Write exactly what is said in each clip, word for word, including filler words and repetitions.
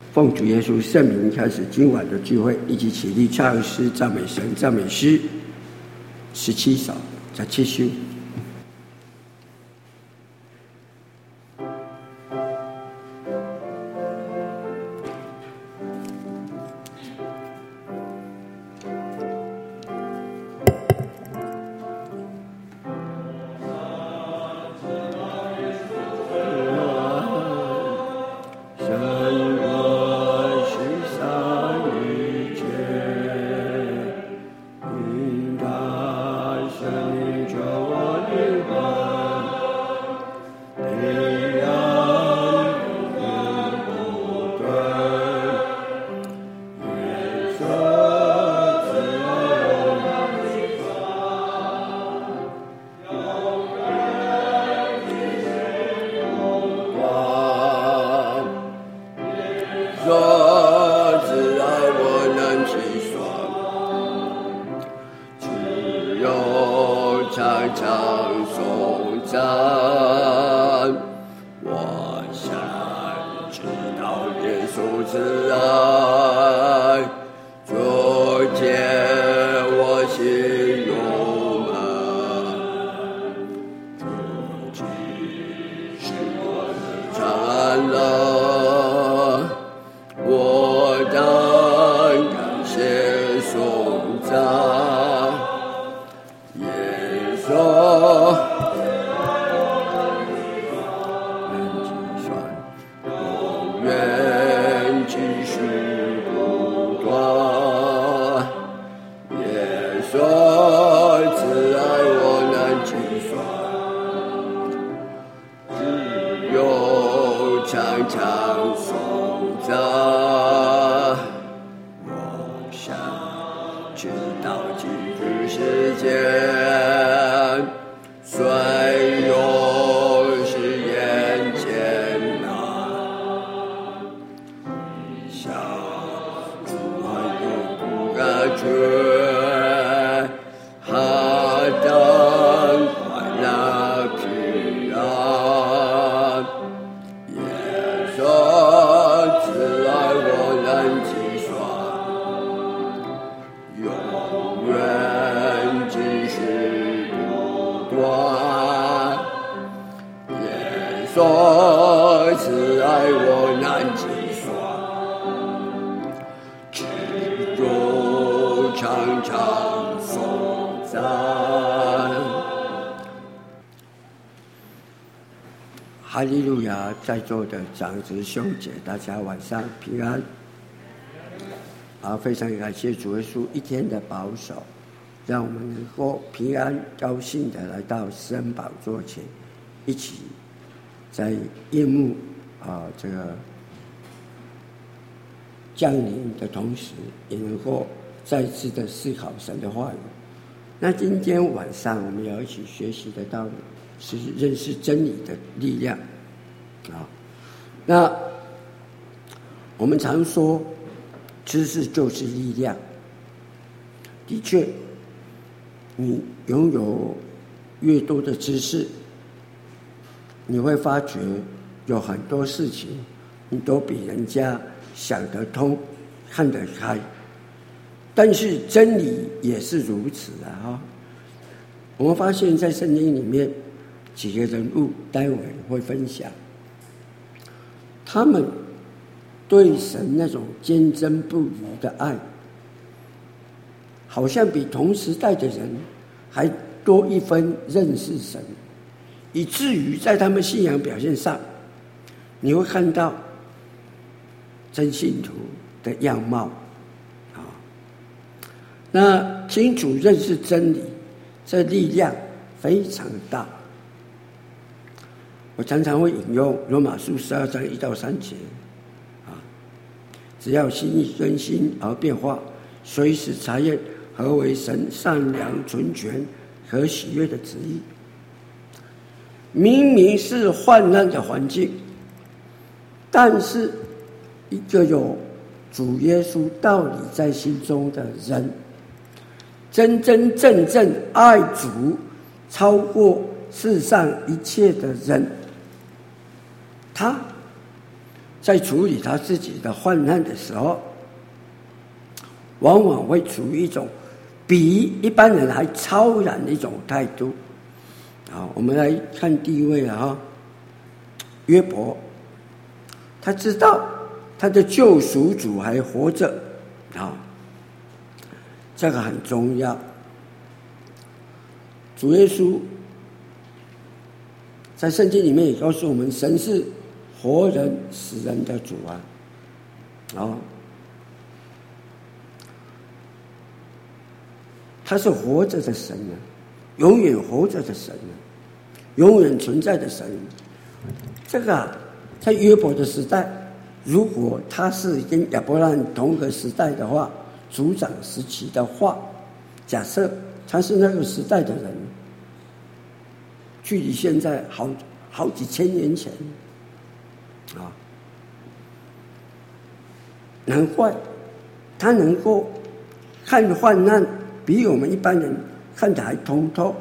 奉主耶稣圣名开始今晚的聚会，一起起立唱诗赞美神，赞美诗十七首，在七修。哈利路亚！在座的长子兄姐，大家晚上平安。啊，非常感谢主耶稣一天的保守，让我们能够平安高兴的来到施恩宝座前，一起在夜幕啊这个降临的同时，也能够再次的思考神的话语。那今天晚上我们要一起学习的道理是认识真理的力量啊。那我们常说知识就是力量，的确你拥有越多的知识，你会发觉有很多事情你都比人家想得通看得开，但是真理也是如此啊！哈，我们发现在圣经里面几个人物，待会会分享，他们对神那种坚贞不渝的爱，好像比同时代的人还多一分认识神，以至于在他们信仰表现上，你会看到真信徒的样貌。那清楚认识真理，这力量非常大。我常常会引用罗马书十二章一到三节，啊，只要心意更新而变化，随时查验何为神善良、纯全和喜悦的旨意。明明是患难的环境，但是一个有主耶稣道理在心中的人，真真正正爱主超过世上一切的人，他在处理他自己的患难的时候，往往会处于一种比一般人还超然的一种态度。好，我们来看第一位啊，约伯，他知道他的救赎主还活着，啊，这个很重要。主耶稣在圣经里面也告诉我们，神是活人死人的主啊，啊，他是活着的神啊，永远活着的神啊，永远存在的神。这个啊，在约伯的时代，如果他是跟亚伯拉罕同个时代的话，族长时期的话，假设他是那个时代的人，距离现在好好几千年前啊，难怪他能够看患难比我们一般人看得还通透。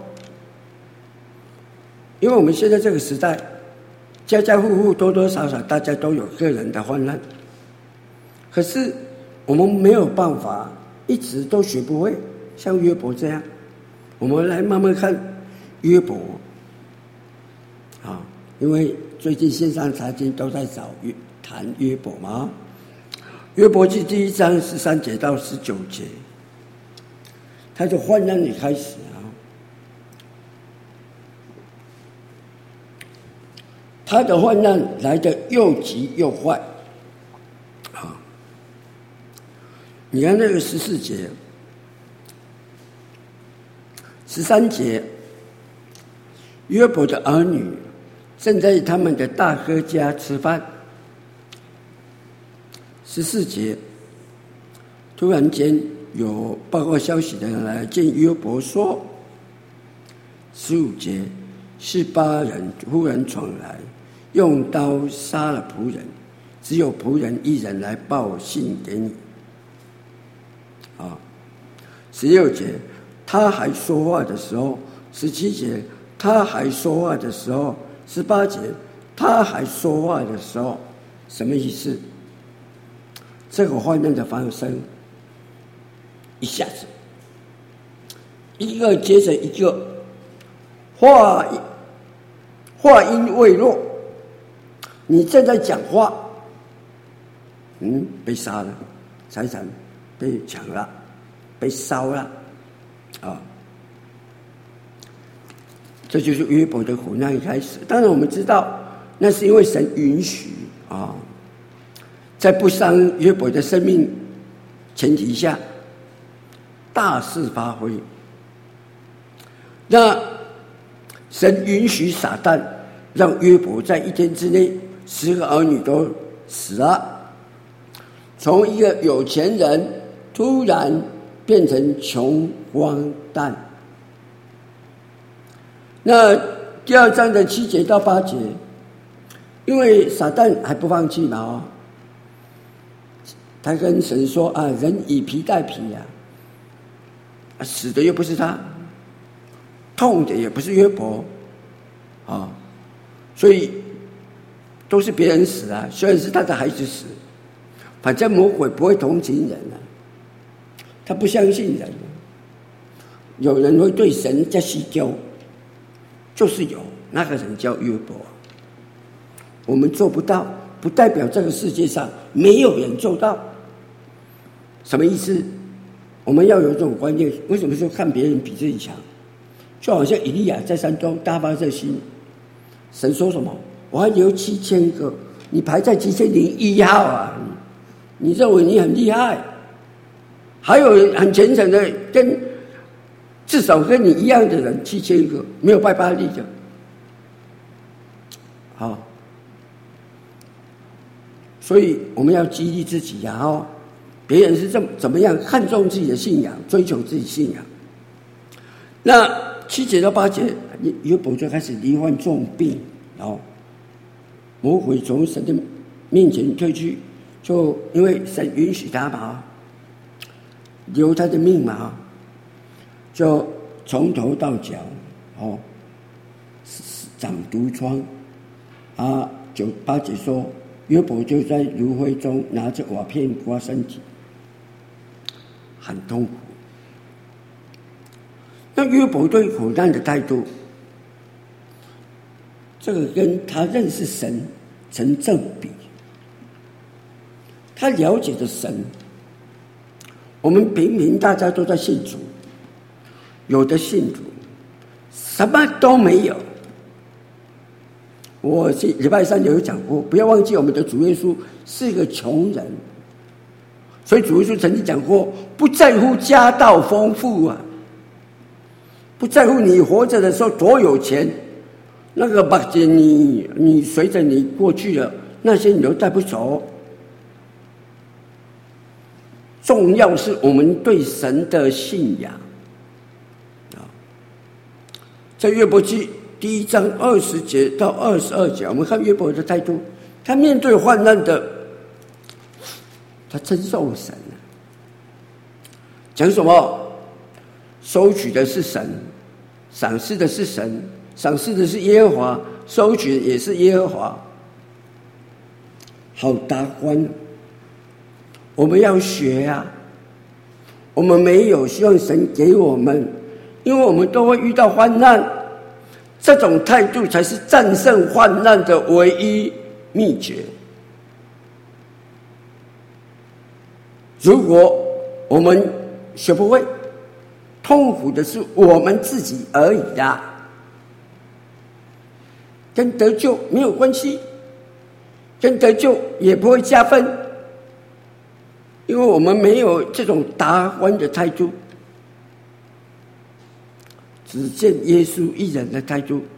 因为我们现在这个时代，家家户户多多少少大家都有个人的患难，可是我们没有办法一直都学不会像约伯这样。我们来慢慢看约伯啊，因为最近线上财经都在找约谈约伯嘛。约伯记第一章十三节到十九节，他的患难也开始啊。他的患难来得又急又坏啊！你看那个十四节、十三节，约伯的儿女正在他们的大哥家吃饭。十四节，突然间有报告消息的人来见约伯说：十五节，示巴人忽然闯来，用刀杀了仆人，只有仆人一人来报信给你。啊，十六节，他还说话的时候；十七节，他还说话的时候；十八节，他还说话的时候，什么意思？这个患难的发生，一下子一个接着一个，话话音未落，你正在讲话，嗯，被杀了，财产被抢了，被烧了，啊，这就是约伯的苦难一开始。当然，我们知道那是因为神允许啊，在不伤约伯的生命前提下，大肆发挥。那神允许撒旦让约伯在一天之内十个儿女都死了，从一个有钱人突然变成穷光蛋。那第二章的七节到八节，因为撒旦还不放弃嘛，哦，他跟神说啊，人以皮代皮呀，啊，死的又不是他，痛的也不是约伯，啊，所以都是别人死啊，虽然是他的孩子死，反正魔鬼不会同情人啊，他不相信人，有人会对神加细究，就是有那个人叫约伯，我们做不到，不代表这个世界上没有人做到。什么意思？我们要有这种观念。为什么说看别人比自己强？就好像以利亚在山中大发热心，神说什么？我还留七千个，你排在七千零一号啊！你认为你很厉害？还有很虔诚的，跟至少跟你一样的人七千个，没有拜巴力的。好，所以我们要激励自己呀！哦，别人是这么怎么样看重自己的信仰，追求自己信仰。那七节到八节，约伯就开始罹患重病，然后魔鬼从神的面前退去，就因为神允许他嘛，留他的命嘛，就从头到脚哦长毒疮啊。九八节说约伯就在炉灰中拿着瓦片刮身体，很痛苦。那约伯对苦难的态度，这个跟他认识神成正比。他了解的神，我们平民大家都在信主，有的信主什么都没有。我礼拜三有讲过，不要忘记我们的主耶稣是个穷人，所以主耶稣曾经讲过，不在乎家道丰富啊，不在乎你活着的时候多有钱，那个把你你随着你过去了，那些你都带不走。重要是我们对神的信仰啊，在约伯记第一章二十节到二十二节，我们看约伯的态度，他面对患难的，他称颂神，讲什么？收取的是神，赏赐的是神，赏赐的是耶和华，收取的也是耶和华。好达观，我们要学啊！我们没有，希望神给我们，因为我们都会遇到患难。这种态度才是战胜患难的唯一秘诀。如果我们学不会，痛苦的是我们自己而已啦，跟得救没有关系，跟得救也不会加分，因为我们没有这种达观的态度。只见耶稣一人的态度，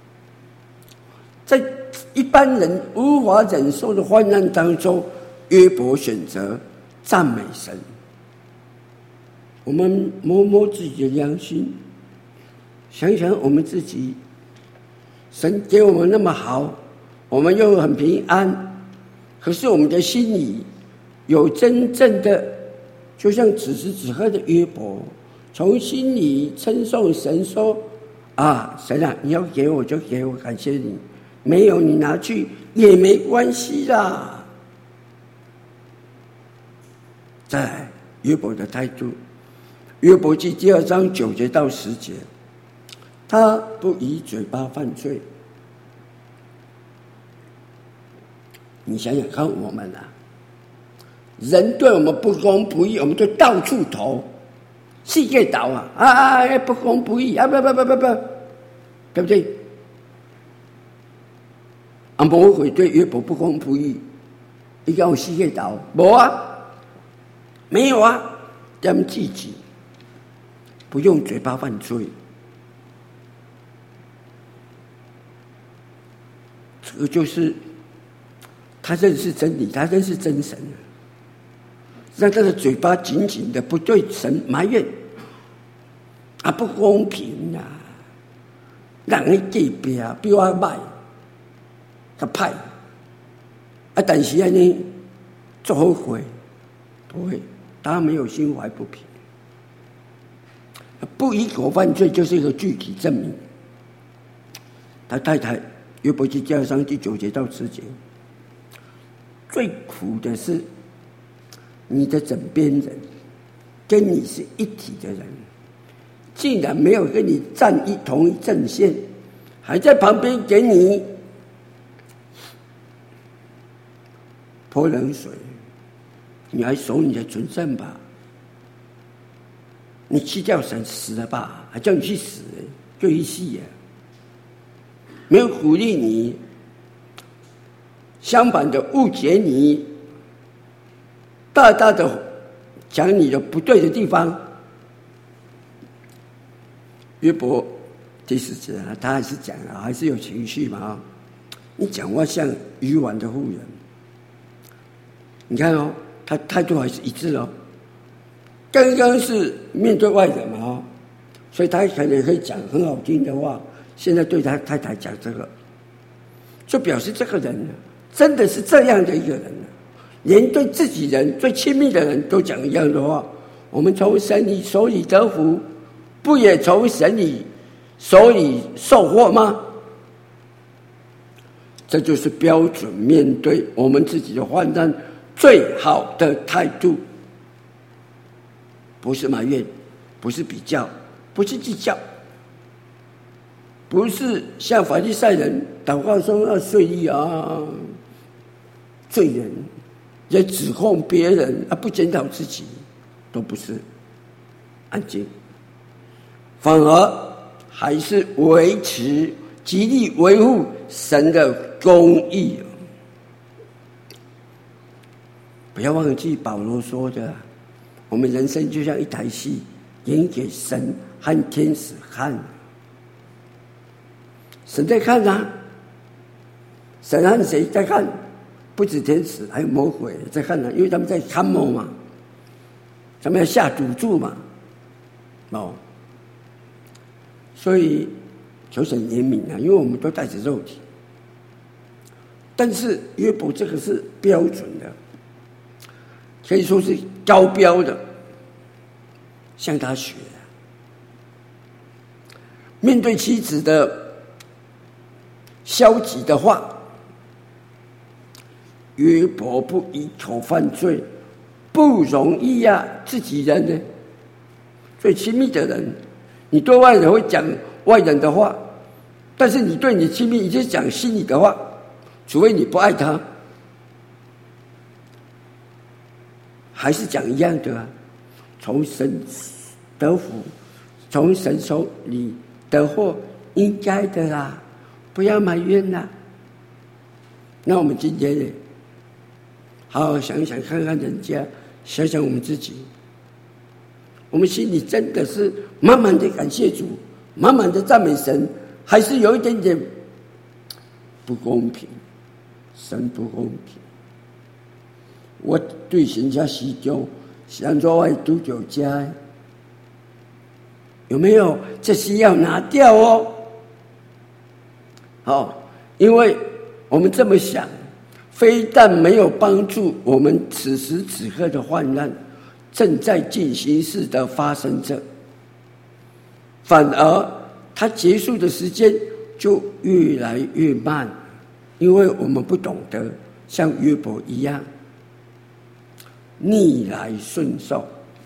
在一般人无法忍受的患难当中，约伯选择赞美神。我们摸摸自己的良心，想想我们自己，神给我们那么好，我们又很平安，可是我们的心里有真正的，就像此时此刻的约伯，从心里称颂神说：“啊，神啊，你要给我就给我，感谢你；没有你拿去也没关系啦。”再来，约伯的态度，约伯记第二章九节到十节，他不以嘴巴犯罪。你想想看，我们啊，人对我们不公不义，我们就到处投。世界岛啊啊！不公不义啊！不不不不不，对不对？啊，魔鬼对约伯不公不义，你讲我世界岛没啊？没有啊？他们自己不用嘴巴犯罪，这个就是他认识真理，他认识真神。让他的嘴巴紧紧的，不对神埋怨啊，不公平啊，人的隔壁比我歹，较歹啊，但是安尼做后悔，不会，他没有心怀不平，不以口犯罪就是一个具体证明。他太太约伯记第二章第九节到十节，最苦的是。你的枕边人跟你是一体的人，竟然没有跟你站一同一阵线，还在旁边给你泼冷水，你还守你的纯正吧？你弃掉神死了吧？还叫你去死，就一戏啊！没有鼓励你，相反的误解你。大大的讲你的不对的地方。约伯第四节啊，他还是讲啊，还是有情绪嘛啊！你讲话像愚顽的妇人，你看哦，他态度还是一致哦。刚刚是面对外人嘛啊，所以他可能可以讲很好听的话，现在对他太太讲这个，就表示这个人真的是这样的一个人。连对自己人最亲密的人都讲一样的话，我们从神里手里得福，不也从神里手里受祸吗？ 这就是标准面对我们自己的患难最好的态度，不是埋怨，不是比较，不是计较，不是像法利赛人祷告说要税吏啊，罪人也指控别人啊，不检讨自己，都不是安静，反而还是维持极力维护神的公义。不要忘记保罗说的，我们人生就像一台戏，演给神和天使看。神在看啊，神和谁在看？不止天使，还有魔鬼在看啊，因为他们在看谋嘛，他们要下赌注嘛，哦，所以求神怜悯啊，因为我们都带着肉体。但是约伯这个是标准的，可以说是高标的，向他学。面对妻子的消极的话，约伯不以口犯罪，不容易啊！自己人呢，最亲密的人，你对外人会讲外人的话，但是你对你亲密，你就讲心里的话，除非你不爱他，还是讲一样的啊。从神得福，从神手里得获，应该的啦，不要埋怨啦。那我们今天呢，好好想一想，看看人家，想想我们自己，我们心里真的是满满的感谢主，满满的赞美神，还是有一点点不公平？神不公平，我对人家施救，想做我赌酒家，有没有？这些要拿掉哦。好，因为我们这么想，非但没有帮助我们此时此刻的患难正在进行式的发生着，反而它结束的时间就越来越慢，因为我们不懂得像约伯一样逆来顺受，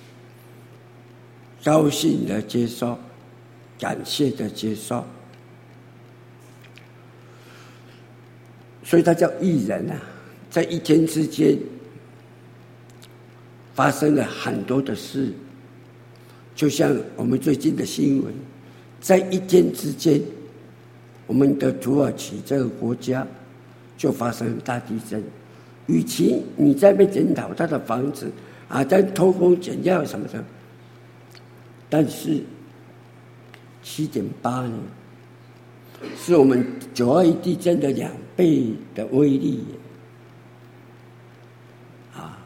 高兴的接受，感谢的接受，所以他叫义人啊。在一天之间发生了很多的事，就像我们最近的新闻，在一天之间，我们的土耳其这个国家就发生大地震。与其你在被检讨他的房子啊，在偷工减料什么的，但是七点八呢，是我们九二一地震的两倍的威力啊！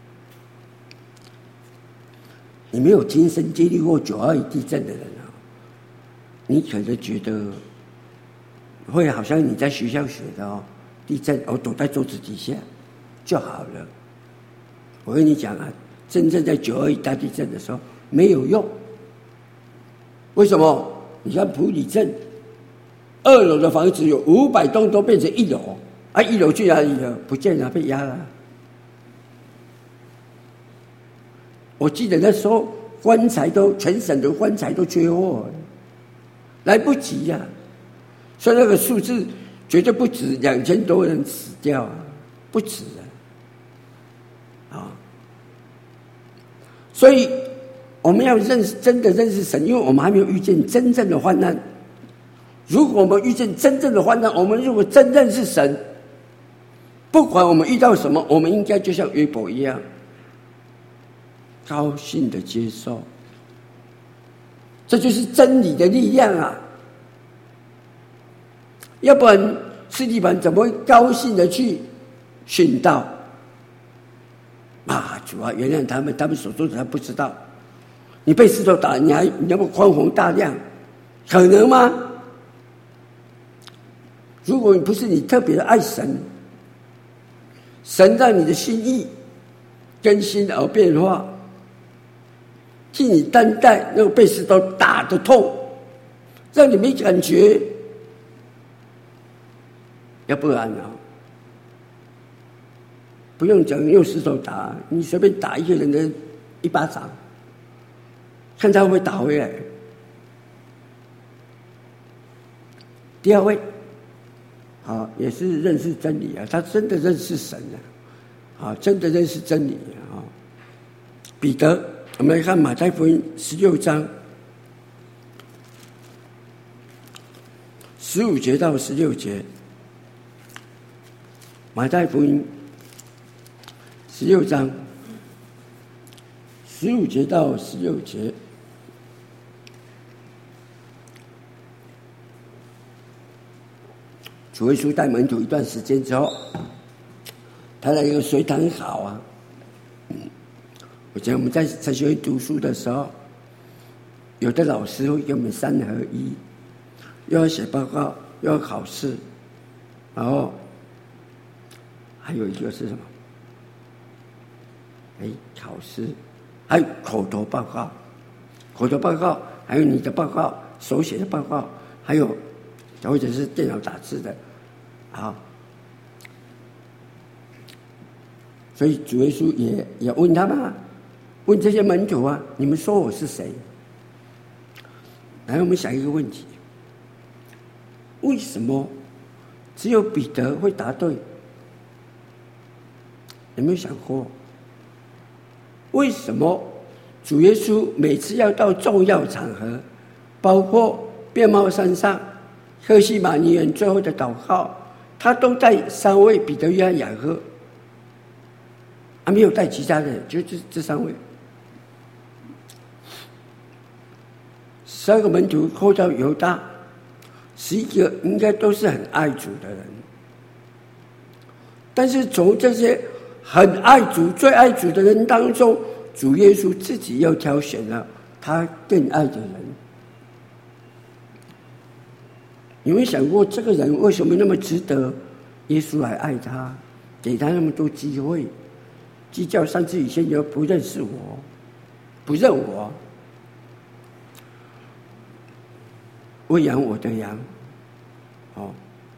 你没有亲身经历过九二一地震的人啊，你可能觉得会好像你在学校学的哦，地震我躲在桌子底下就好了。我跟你讲啊，真正在九二一大地震的时候没有用。为什么？你看埔里镇二楼的房子有五百栋都变成一楼啊，一楼去哪里了？不见了，被压了。我记得那时候棺材都全省的棺材都缺货，来不及呀、啊，所以那个数字绝对不止两千多人死掉啊，不止啊，啊，所以我们要认识真的认识神，因为我们还没有遇见真正的患难。如果我们遇见真正的患难，我们如果真认识神，不管我们遇到什么，我们应该就像约伯一样，高兴的接受。这就是真理的力量啊！要不然司提反怎么会高兴的去殉道啊？主啊，原谅他们，他们所做的他不知道。你被石头打，你还你那么宽宏大量，可能吗？如果你不是你特别的爱神，神让你的心意更新而变化，替你担待那个被石头打的痛，让你没感觉， 要不然啊，不用讲用石头打，你随便打一个人的一巴掌，看他会不会打回来。第二位，啊，也是认识真理啊，他真的认识神啊，啊，真的认识真理啊。彼得，我们来看马太福音十六章十五节到十六节。马太福音十六章十五节到十六节。主耶稣带门徒一段时间之后，他的一个随堂考啊。我觉得我们在神学院读书的时候，有的老师会给我们三合一，又要写报告，又要考试，然后还有一个是什么？哎，考试，还有口头报告，口头报告，还有你的报告，手写的报告，还有或者是电脑打字的。好，所以主耶稣也也问他们啊，问这些门徒啊，你们说我是谁？来，我们想一个问题：为什么只有彼得会答对？有没有想过，为什么主耶稣每次要到重要场合，包括变貌山上、客西马尼园最后的祷告，他都带三位彼得、约翰、雅各，还没有带其他人，就这这三位。十二个门徒扣到犹大，十一个应该都是很爱主的人，但是从这些很爱主、最爱主的人当中，主耶稣自己又挑选了他更爱的人。有没有想过，这个人为什么那么值得耶稣来爱他，给他那么多机会？鸡叫三次以前，又不认识我，不认我，喂养我的羊。哦，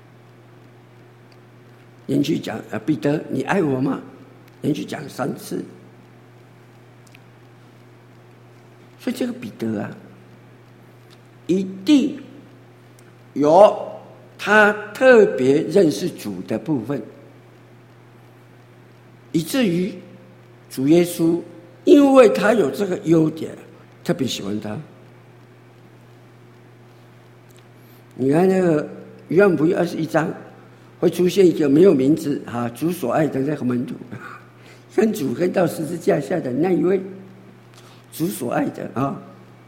连续讲啊，彼得，你爱我吗？连续讲三次。所以这个彼得啊，一定有他特别认识主的部分，以至于主耶稣因为他有这个优点，特别喜欢他。你看那个约翰福音二十一章，会出现一个没有名字啊，主所爱的那个门徒，跟主跟到十字架下的那一位，主所爱的啊。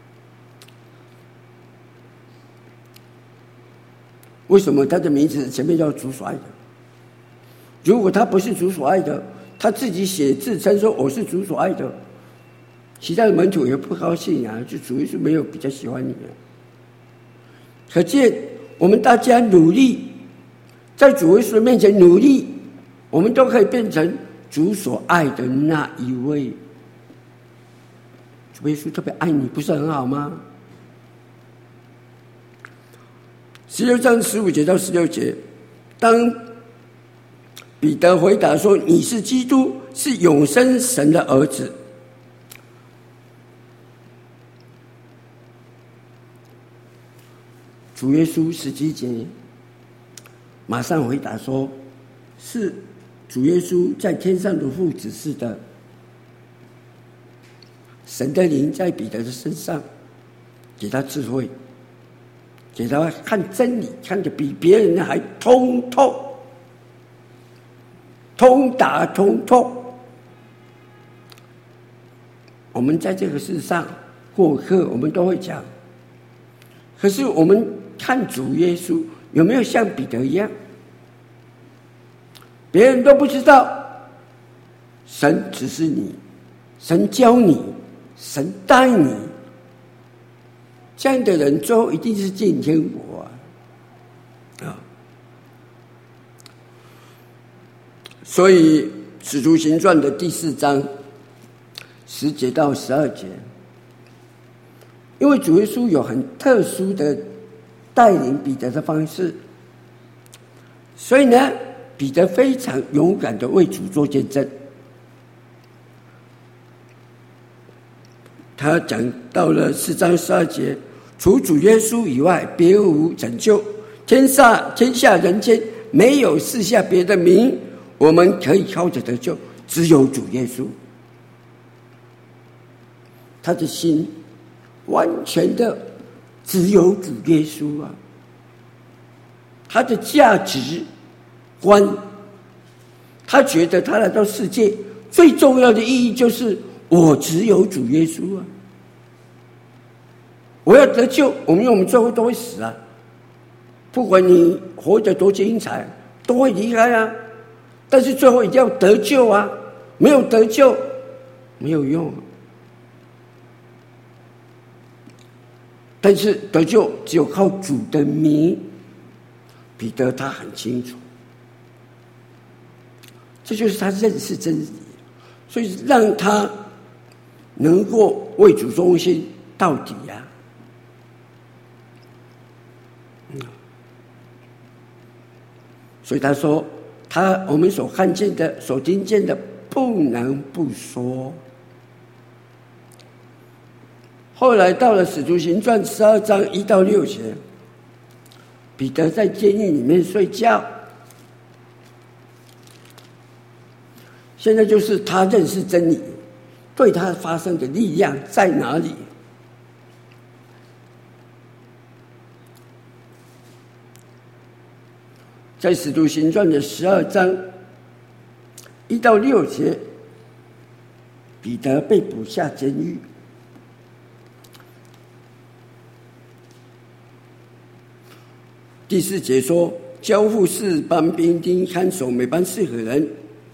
为什么他的名字前面叫主所爱的？如果他不是主所爱的，他自己写自称说我是主所爱的，其他的门徒也不高兴啊，就主耶稣没有比较喜欢你啊。可见我们大家努力，在主耶稣面前努力，我们都可以变成主所爱的那一位。主耶稣特别爱你，不是很好吗？十六章十五节到十六节，当彼得回答说：“你是基督，是永生神的儿子。”主耶稣十七节马上回答说：“是主耶稣在天上的父指示的，神的灵在彼得的身上，给他智慧。”给他看真理，看得比别人还通透，通达通透。我们在这个世上过客，我们都会讲，可是我们看主耶稣有没有像彼得一样？别人都不知道，神指示你，神教你，神带你。这样的人最后一定是进天国啊！啊，所以《使徒行传》的第四章十节到十二节，因为主耶稣有很特殊的带领彼得的方式， 所以呢，彼得非常勇敢的为主做见证。他讲到了四章十二节，除主耶稣以外，别无拯救。天下天下人间没有赐下别的名，我们可以靠着得救，只有主耶稣。他的心完全的只有主耶稣啊，他的价值观，他觉得他来到世界最重要的意义就是我只有主耶稣啊，我要得救，我们因为我们最后都会死啊，不管你活得多精彩，都会离开啊，但是最后一定要得救啊，没有得救没有用啊。但是得救只有靠主的名，彼得他很清楚，这就是他认识真理，所以让他能够为主忠心到底啊。嗯，所以他说，他我们所看见的、所听见的，不能不说。后来到了《使徒行传》十二章一到六节，彼得在监狱里面睡觉。现在就是他认识真理，对他发生的力量在哪里？在《使徒行传》的十二章一到六节，彼得被捕下监狱。第四节说，交付四班兵丁看守每班四个人。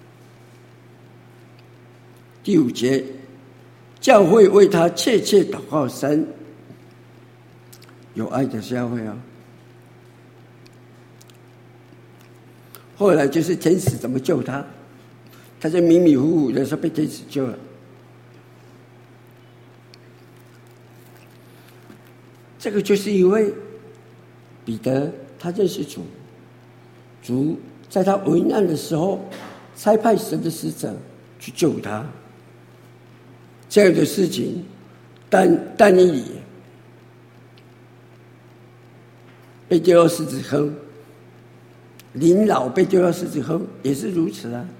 第五节，教会为他切切祷告神，有爱的教会啊。后来就是天使怎么救他，他在迷迷糊糊的时候被天使救了。这个就是因为彼得他认识主，主在他危难的时候差派神的使者去救他。这样的事情，但但以理被丢到狮子坑，林老被丢到狮子坑也是如此啊。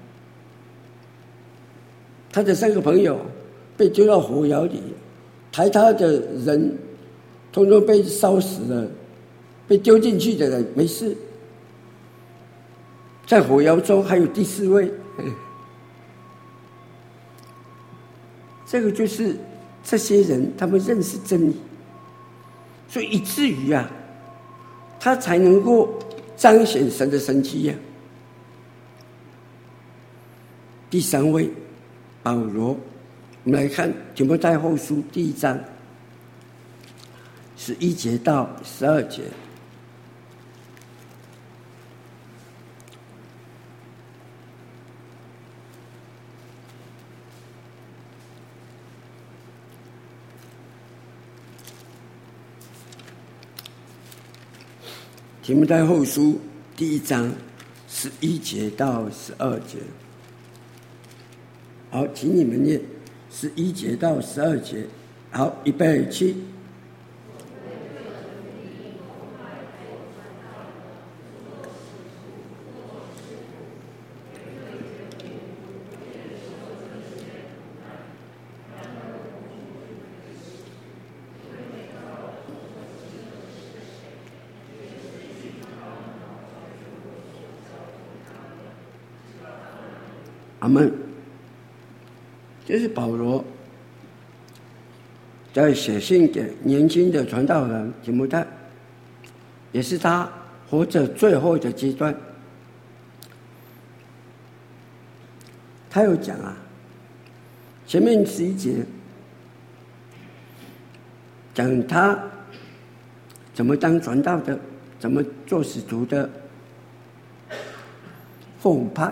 他的三个朋友被丢到火窑里，抬他的人通通被烧死了，被丢进去的人没事。在火窑中还有第四位，这个就是这些人他们认识真理，所以以至于啊，他才能够彰显神的神迹呀、啊。第三位保罗，我们来看提摩太后书第一章十一节到十二节。提摩太后书第一章十一节到十二节。好，请你们念十一节到十二节。好，预备起。阿们。这是保罗在写信给年轻的传道人提摩太，也是他活着最后的阶段。他有讲啊，前面十一节讲他怎么当传道的，怎么做使徒的，奉派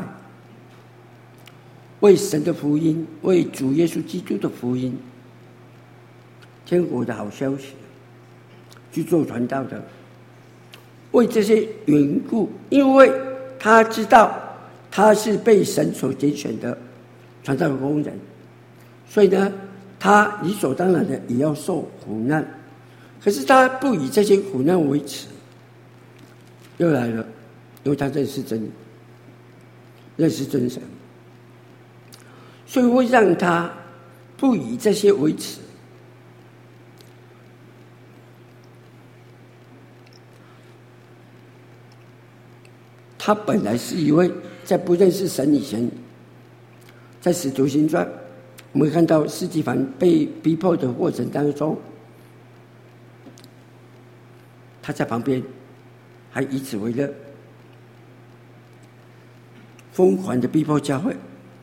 为神的福音，为主耶稣基督的福音，天国的好消息去做传道的。为这些缘故，因为他知道他是被神所拣选的传道的工人，所以呢，他理所当然的也要受苦难。可是他不以这些苦难为耻，又来了，因为他认识真理，认识真神，所以会让他不以这些为耻。他本来是一位在不认识神以前，在使徒行传我们看到司提反被逼迫的过程当中，他在旁边还以此为乐，疯狂的逼迫教会。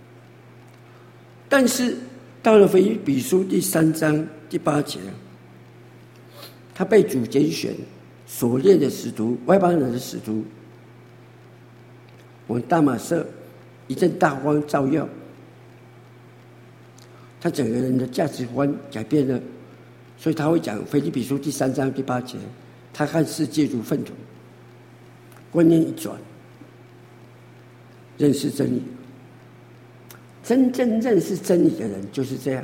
但是到了腓立比书第三章第八节，他被主拣选所列的使徒，外邦人的使徒，往大马色一阵大光照耀，他整个人的价值观改变了，所以他会讲腓立比书第三章第八节，他看世界如粪土，观念一转，认识真理。真正认识真理的人就是这样，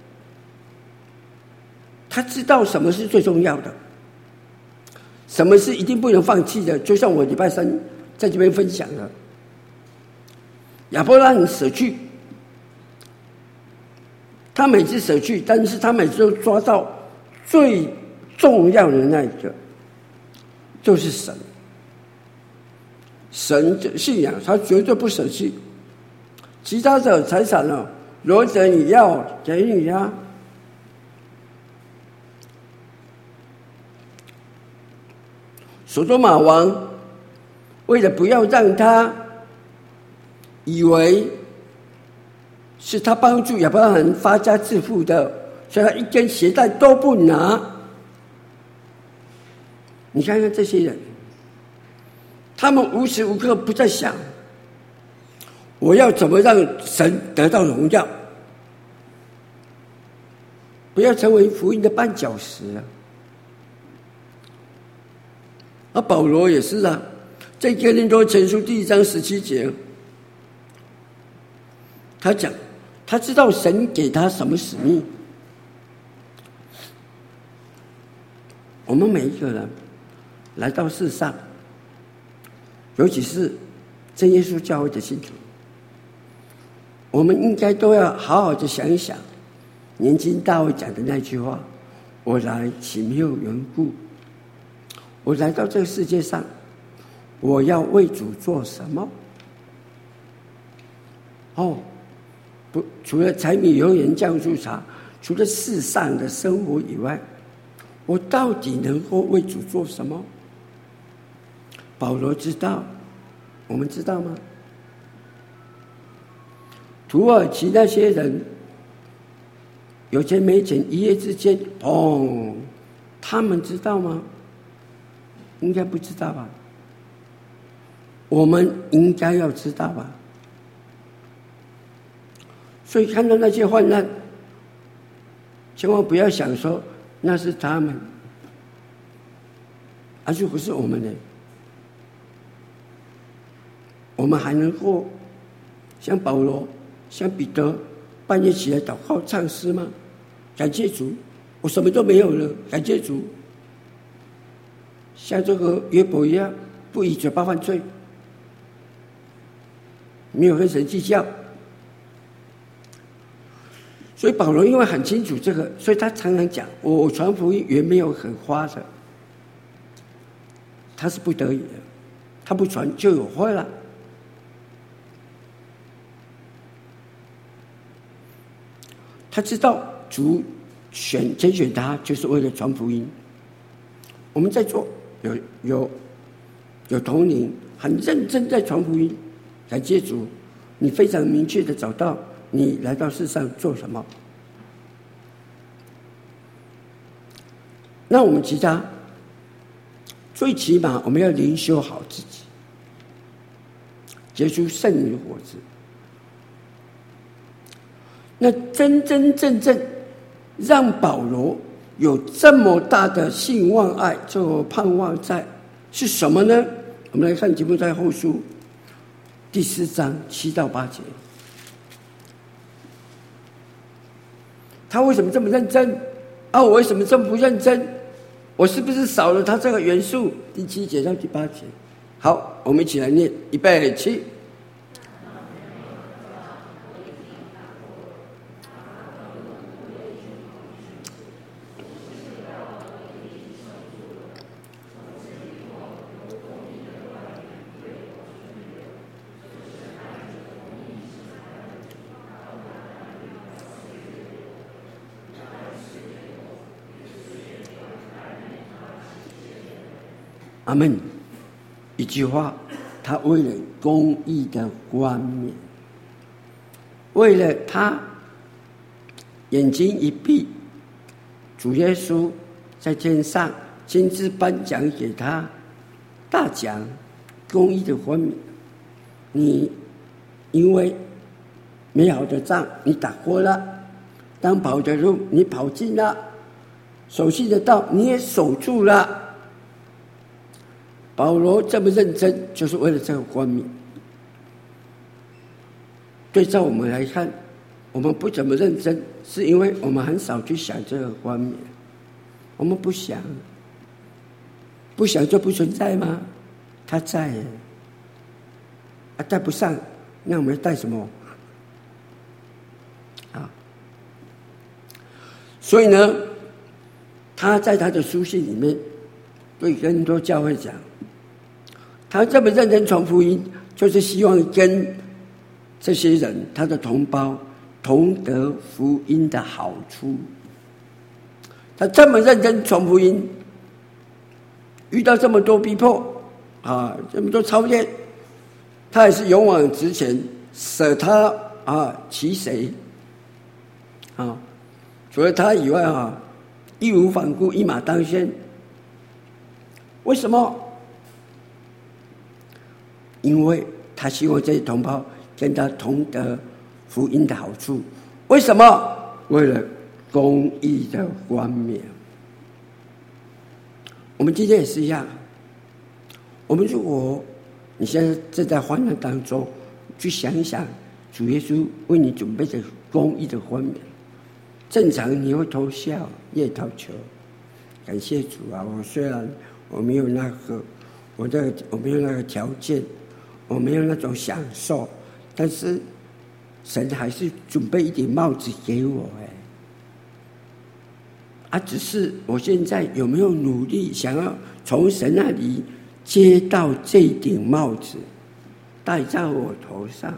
他知道什么是最重要的，什么是一定不能放弃的。就像我礼拜三在这边分享的，亚伯拉罕舍去，他每次舍去，但是他每次都抓到最重要的那一个，就是神。神的信仰他绝对不舍弃，其他的财产呢，罗得你要给你啊。所多玛王为了不要让他以为是他帮助亚伯拉罕发家致富的，所以他一根鞋带都不拿。你看看这些人，他们无时无刻不在想，我要怎么让神得到荣耀，不要成为福音的绊脚石啊！而保罗也是啊，在哥林多前书第一章十七节，他讲他知道神给他什么使命。我们每一个人来到世上，尤其是真耶稣教会的信徒，我们应该都要好好的想一想年轻大卫讲的那句话，我来岂没有缘故，我来到这个世界上，我要为主做什么？哦，不，除了柴米油盐酱醋茶，除了世上的生活以外，我到底能够为主做什么？保罗知道，我们知道吗？土耳其那些人有钱没钱，一夜之间，砰！他们知道吗？应该不知道吧？我们应该要知道吧？所以看到那些患难，千万不要想说那是他们，而如果是我们呢？我们还能够像保罗、像彼得半夜起来祷告唱诗吗？感谢主，我什么都没有了，感谢主。像这个约伯一样，不以嘴巴犯罪，没有跟神计较。所以保罗因为很清楚这个，所以他常常讲，我传福音原没有很花的，他是不得已的，他不传就有祸了。他知道主选拣选他就是为了传福音。我们在座有有有同龄很认真在传福音，感谢主，你非常明确的找到你来到世上做什么。那我们其他最起码我们要灵修好自己，结出圣灵的果子。那真真正正让保罗有这么大的信望爱，这盼望在是什么呢？我们来看提摩太后书第四章七到八节。他为什么这么认真？啊，我为什么这么不认真？我是不是少了他这个元素？第七节到第八节。好，我们一起来念，预备起。阿们。一句话，他为了公义的冠冕，为了他眼睛一闭，主耶稣在天上亲自颁奖给他大奖，公义的冠冕。你因为美好的仗你打过了，当跑的路你跑尽了，守信的道你也守住了。保罗这么认真，就是为了这个冠冕。对照我们来看，我们不怎么认真，是因为我们很少去想这个冠冕。我们不想，不想就不存在吗？他在耶，啊，带不上，那我们带什么？啊，所以呢，他在他的书信里面对很多教会讲，他这么认真传福音，就是希望跟这些人，他的同胞同得福音的好处。他这么认真传福音，遇到这么多逼迫啊，这么多操练，他也是勇往直前，舍他啊其谁啊？除了他以外啊，义无反顾，一马当先。为什么？因为他希望这些同胞跟他同得福音的好处。为什么？为了公义的冠冕。我们今天也是一样。我们如果你现在正在患难当中，去想一想主耶稣为你准备的公义的冠冕，正常你会偷笑，也讨求。感谢主啊！我虽然我没有那个，我的我没有那个条件，我没有那种享受，但是神还是准备一顶帽子给我哎。啊，只是我现在有没有努力想要从神那里接到这顶帽子，戴在我头上？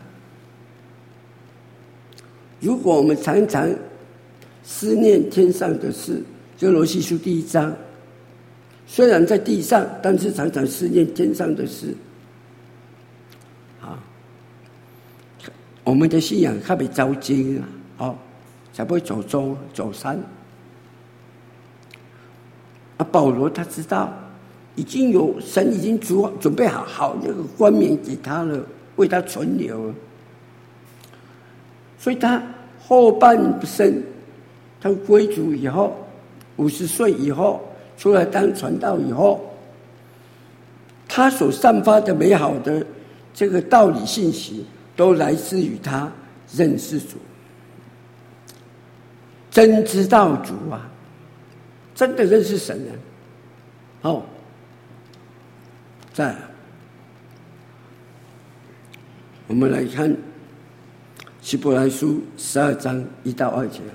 如果我们常常思念天上的事，就罗西书第一章，虽然在地上，但是常常思念天上的事。啊，我们的信仰特别着急啊，哦，才不会走中走山。啊，保罗他知道，已经有神已经准准备好好那个冠冕给他了，为他存留了。所以他后半生，他归主以后，五十岁以后出来当传道以后，他所散发的美好的这个道理信息，都来自于他认识主，真知道主啊，真的认识神啊。好，再来我们来看希伯来书十二章一到二节。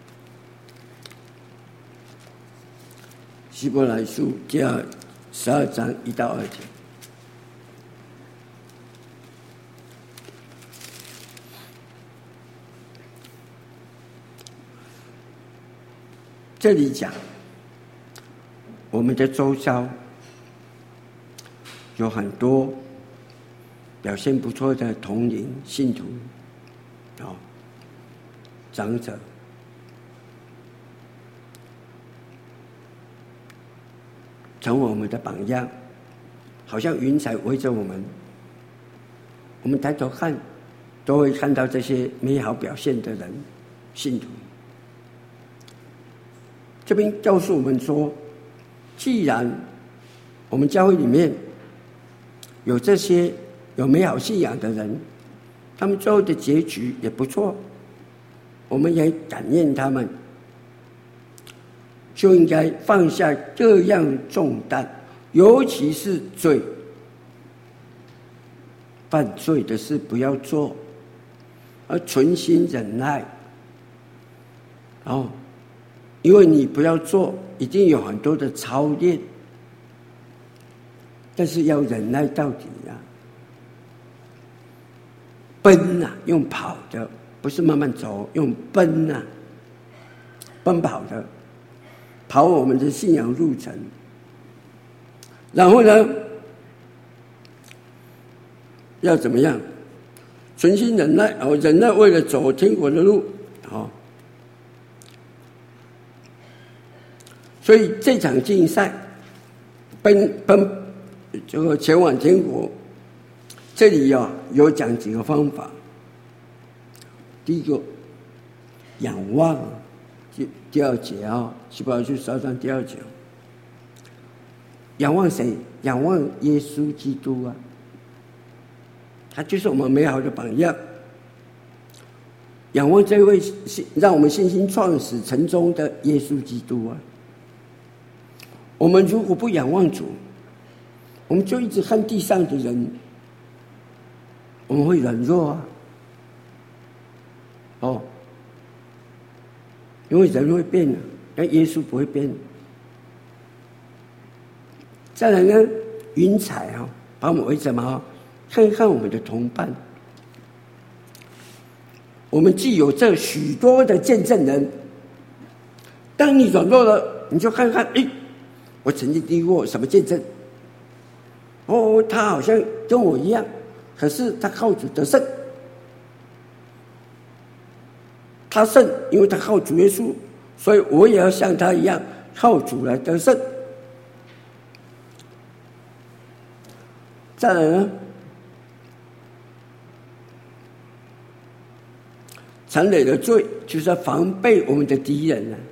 希伯来书第二十二章一到二节。这里讲，我们的周遭有很多表现不错的同龄信徒，哦，长者，成为我们的榜样，好像云彩围着我们。我们抬头看，都会看到这些美好表现的人，信徒。这边告诉我们说，既然我们教会里面有这些有美好信仰的人，他们最后的结局也不错，我们也感念他们，就应该放下各样重担，尤其是罪。犯罪的事不要做，而存心忍耐。哦，因为你不要做，一定有很多的操练，但是要忍耐到底啊！奔啊，用跑的，不是慢慢走，用奔啊，奔跑的，跑我们的信仰路程。然后呢，要怎么样？存心忍耐，哦，忍耐为了走天国的路，哦。所以这场竞赛，奔奔这个前往天国，这里啊有讲几个方法。第一个，仰望，第第二节啊，希伯来书十二章第二节，仰望谁？仰望耶稣基督啊，他就是我们美好的榜样。仰望这位让我们信心创始成终的耶稣基督啊。我们如果不仰望主，我们就一直看地上的人，我们会软弱啊。哦，因为人会变的，但耶稣不会变。再来呢，云彩啊，把我们围着嘛，看看我们的同伴。我们既有这许多的见证人，当你软弱了，你就看看，哎。我曾经听过什么见证？哦，他好像跟我一样，可是他靠主得胜。他胜，因为他靠主耶稣，所以我也要像他一样靠主来得胜。再来呢，残累的罪就是要防备我们的敌人呢。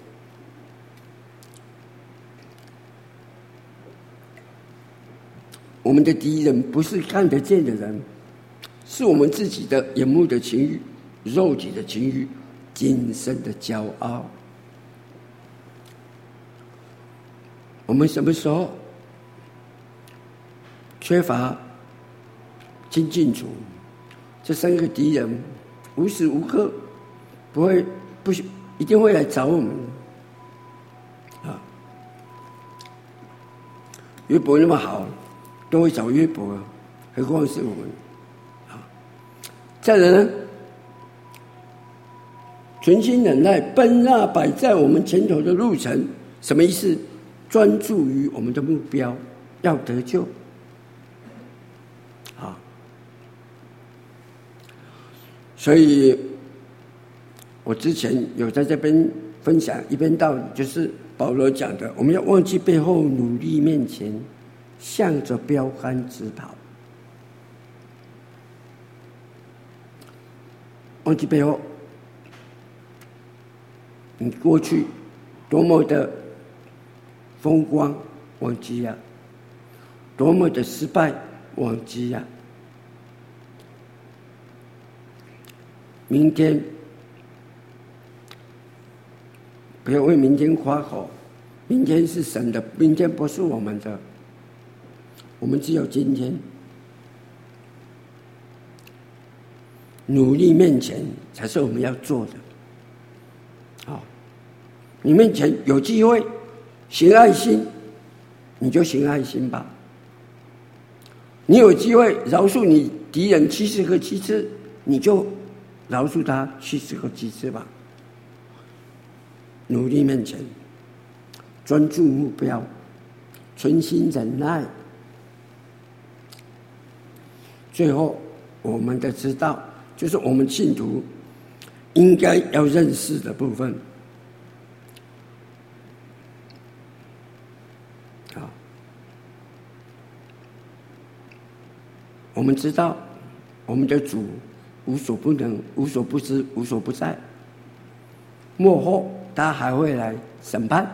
我们的敌人不是看得见的人，是我们自己的眼目的情欲、肉体的情欲、今生的骄傲。我们什么时候缺乏亲近主，这三个敌人无时无刻不会不一定会来找我们啊！约伯那么好，都会找约伯，何况是我们啊！再来呢，存心忍耐，奔那摆在我们前头的路程，什么意思？专注于我们的目标，要得救啊！所以，我之前有在这边分享一篇道理，就是保罗讲的，我们要忘记背后，努力面前，向着标杆直跑。忘记背后，你过去多么的风光，忘记呀、啊；多么的失败，忘记呀、啊。明天不要为明天夸口，明天是神的，明天不是我们的，我们只有今天。努力面前才是我们要做的。好，你面前有机会行爱心，你就行爱心吧。你有机会饶恕你敌人七十个七次，你就饶恕他七十个七次吧。努力面前，专注目标，存心忍耐。最后，我们的知道，就是我们信徒应该要认识的部分。好，我们知道我们的主无所不能、无所不知、无所不在，末后他还会来审判。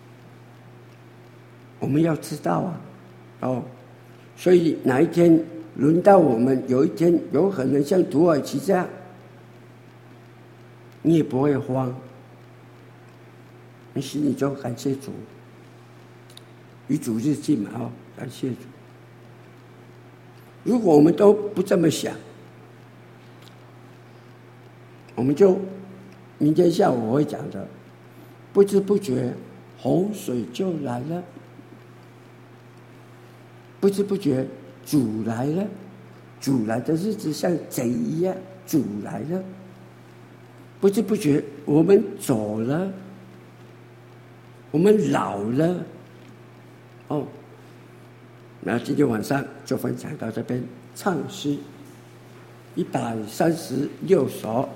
我们要知道啊，哦，所以哪一天轮到我们有一天有可能像土耳其这样，你也不会慌，你心里就感谢主，与主日进嘛，哦，感谢主。如果我们都不这么想，我们就明天下午我会讲的，不知不觉洪水就来了，不知不觉主来了，主来的日子像贼一样，主来了，不知不觉我们走了，我们老了，哦，那今天晚上就分享到这边，唱诗一百三十六首。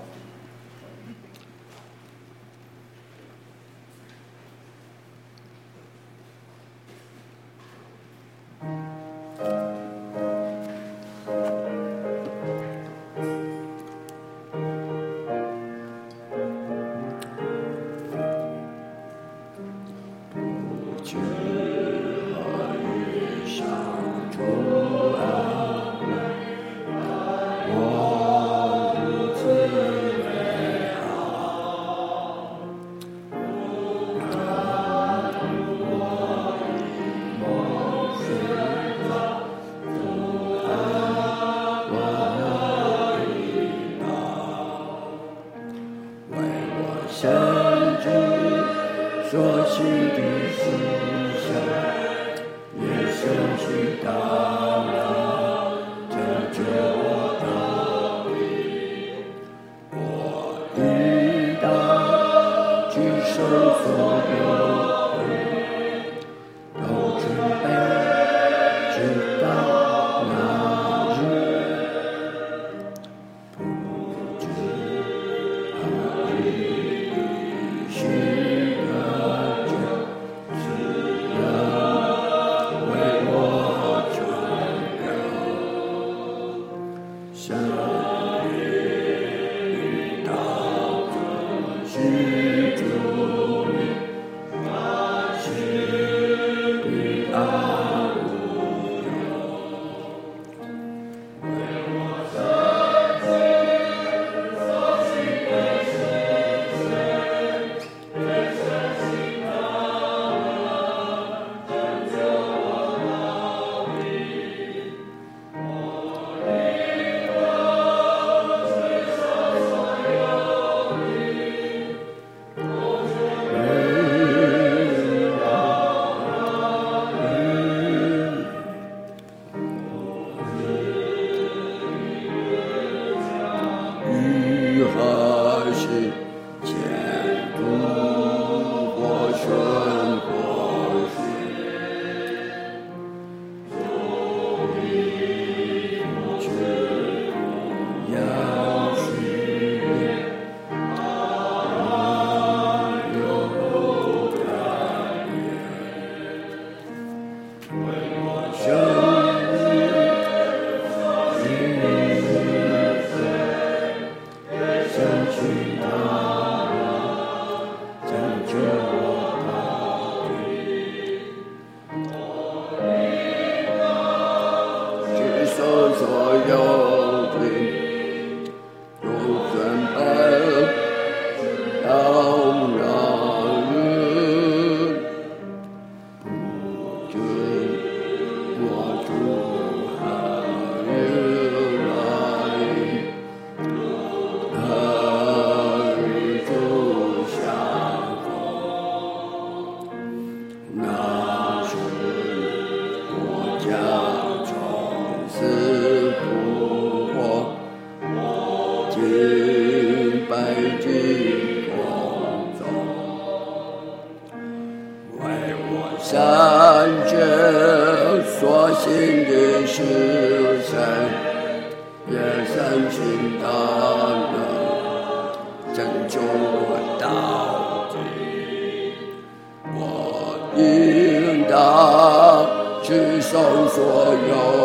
去受所有